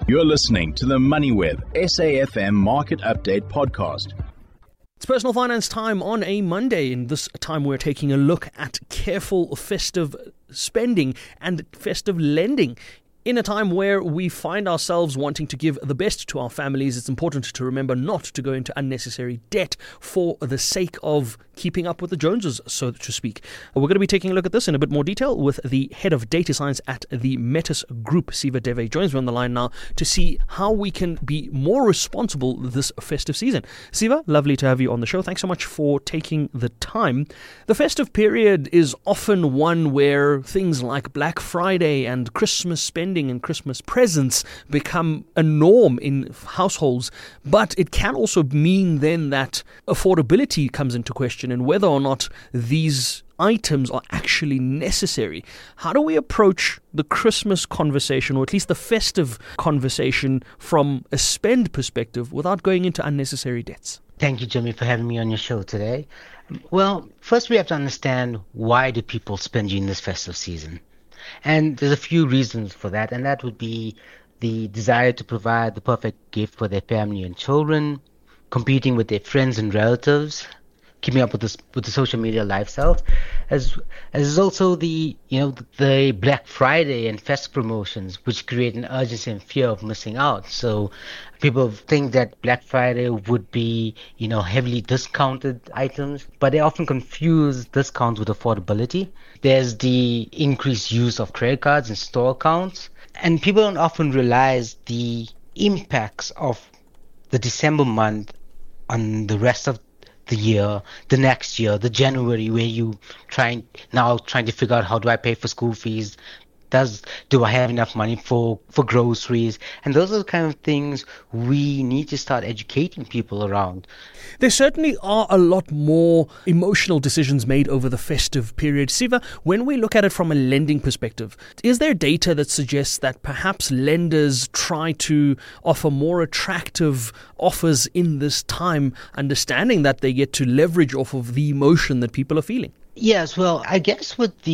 You're listening to the MoneyWeb SAFM Market Update Podcast. It's personal finance time on a Monday. In this time, we're taking a look at careful festive spending and festive lending. In a time where we find ourselves wanting to give the best to our families, it's important to remember not to go into unnecessary debt for the sake of keeping up with the Joneses, so to speak. We're going to be taking a look at this in a bit more detail with the head of data science at the Metis Group, Siva Deve, joins me on the line now to see how we can be more responsible this festive season. Siva, lovely to have you on the show. Thanks so much for taking the time. The festive period is often one where things like Black Friday and Christmas spending and Christmas presents become a norm in households, but it can also mean then that affordability comes into question and whether or not these items are actually necessary. How do we approach the Christmas conversation, or at least the festive conversation, from a spend perspective without going into unnecessary debts? Thank you, Jimmy, for having me on your show today. Well, first we have to understand, why do people spend during this festive season? And there's a few reasons for that, and that would be the desire to provide the perfect gift for their family and children, competing with their friends and relatives, keeping up with the social media lifestyle, as also the Black Friday and festive promotions, which create an urgency and fear of missing out. So people think that Black Friday would be heavily discounted items, but they often confuse discounts with affordability. There's the increased use of credit cards and store accounts, and people don't often realize the impacts of the December month on the rest of the year, the next year, the January, where you trying to figure out, how do I pay for school fees? Do I have enough money for groceries? And those are the kind of things we need to start educating people around. There certainly are a lot more emotional decisions made over the festive period. Siva, when we look at it from a lending perspective, is there data that suggests that perhaps lenders try to offer more attractive offers in this time, understanding that they get to leverage off of the emotion that people are feeling? Yes, well, I guess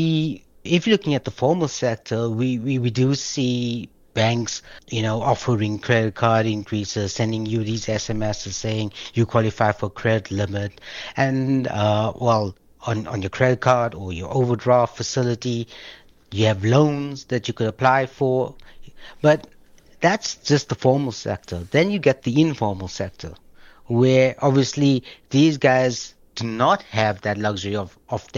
if you're looking at the formal sector, we do see banks, offering credit card increases, sending you these SMSs saying you qualify for credit limit. And, on your credit card or your overdraft facility, you have loans that you could apply for. But that's just the formal sector. Then you get the informal sector, where obviously these guys do not have that luxury of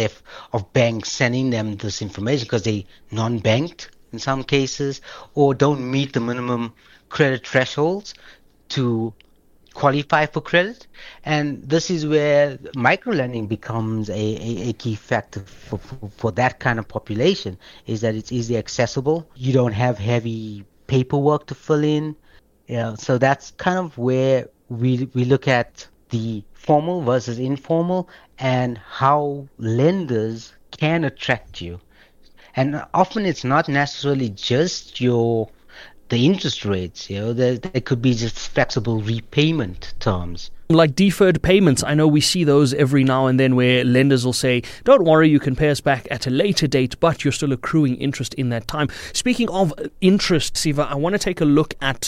banks sending them this information because they non-banked in some cases, or don't meet the minimum credit thresholds to qualify for credit. And this is where microlending becomes a key factor for that kind of population, is that it's easily accessible. You don't have heavy paperwork to fill in. So that's kind of where we look at the formal versus informal and how lenders can attract you. And often it's not necessarily just the interest rates, there could be just flexible repayment terms. Like deferred payments, I know we see those every now and then where lenders will say, don't worry, you can pay us back at a later date, but you're still accruing interest in that time. Speaking of interest, Siva, I want to take a look at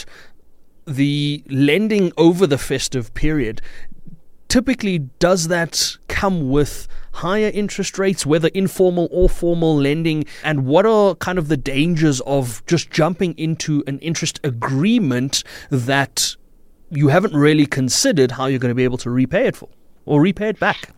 the lending over the festive period. Typically, does that come with higher interest rates, whether informal or formal lending? And what are kind of the dangers of just jumping into an interest agreement that you haven't really considered how you're going to be able to repay it for or repay it back?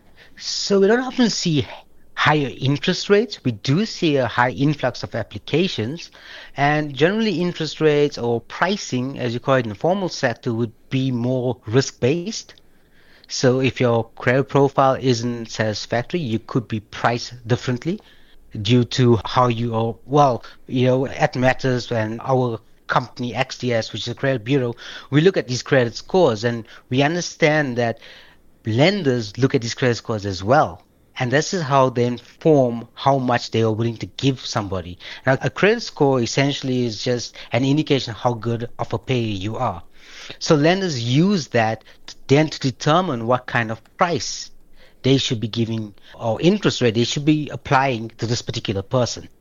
So we don't often see higher interest rates. We do see a high influx of applications, and generally interest rates or pricing, as you call it in the formal sector, would be more risk-based. So if your credit profile isn't satisfactory, you could be priced differently due to how you are. At Matters and our company XDS, which is a credit bureau, we look at these credit scores, and we understand that lenders look at these credit scores as well. And this is how they inform how much they are willing to give somebody. Now, a credit score essentially is just an indication of how good of a payer you are. So lenders use that then to determine what kind of price they should be giving or interest rate they should be applying to this particular person.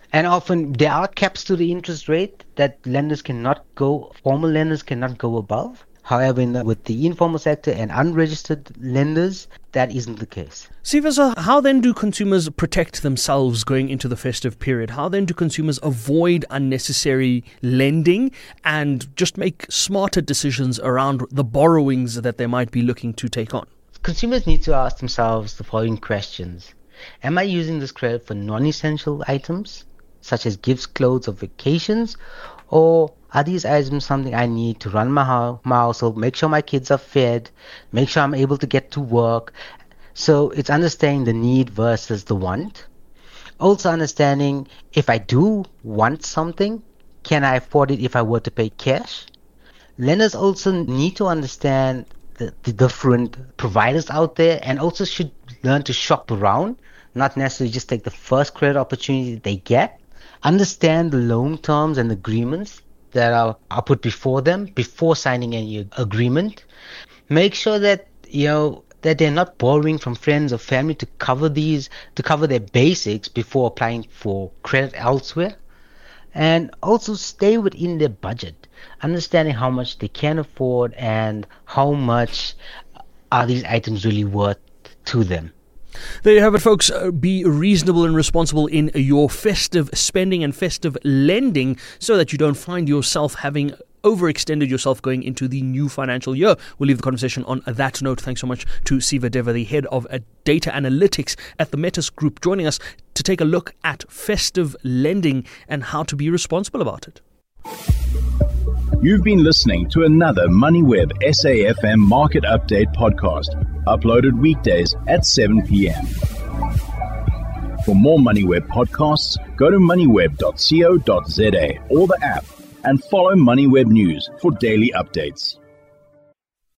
And often there are caps to the interest rate that formal lenders cannot go above. However, with the informal sector and unregistered lenders, that isn't the case. Siva, so how then do consumers protect themselves going into the festive period? How then do consumers avoid unnecessary lending and just make smarter decisions around the borrowings that they might be looking to take on? Consumers need to ask themselves the following questions. Am I using this credit for non-essential items, such as gifts, clothes, or vacations? Or are these items something I need to run my household, make sure my kids are fed, make sure I'm able to get to work? So it's understanding the need versus the want. Also understanding if I do want something, can I afford it if I were to pay cash? Lenders also need to understand the different providers out there and also should learn to shop around, not necessarily just take the first credit opportunity that they get. Understand the loan terms and agreements that are put before them before signing any agreement. Make sure that that they're not borrowing from friends or family to cover their basics before applying for credit elsewhere. And also stay within their budget, understanding how much they can afford and how much are these items really worth to them. There you have it, folks. Be reasonable and responsible in your festive spending and festive lending so that you don't find yourself having overextended yourself going into the new financial year. We'll leave the conversation on that note. Thanks so much to Siva Deva, the head of data analytics at the Metis Group, joining us to take a look at festive lending and how to be responsible about it. You've been listening to another MoneyWeb SAFM Market Update podcast, uploaded weekdays at 7 p.m. For more MoneyWeb podcasts, go to moneyweb.co.za or the app and follow MoneyWeb News for daily updates.